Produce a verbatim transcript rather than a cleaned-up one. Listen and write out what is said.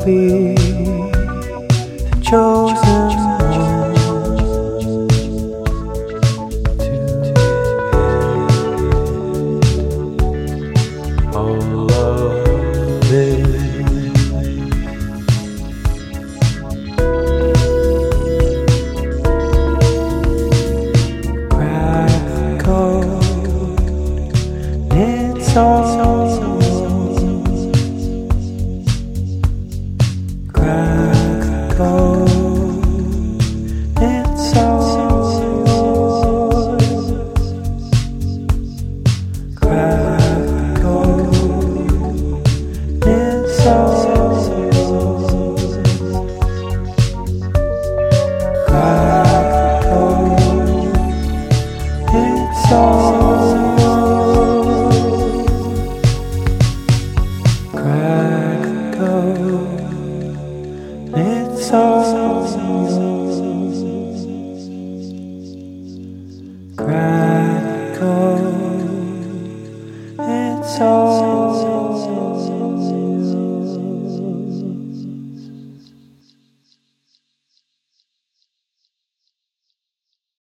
be the chosen one to inherit all of it. Crack code, it's all. Crack code, it's all yours. Crack code, it's all yours. Crack code, it's all yours. Crack code, it's all yours.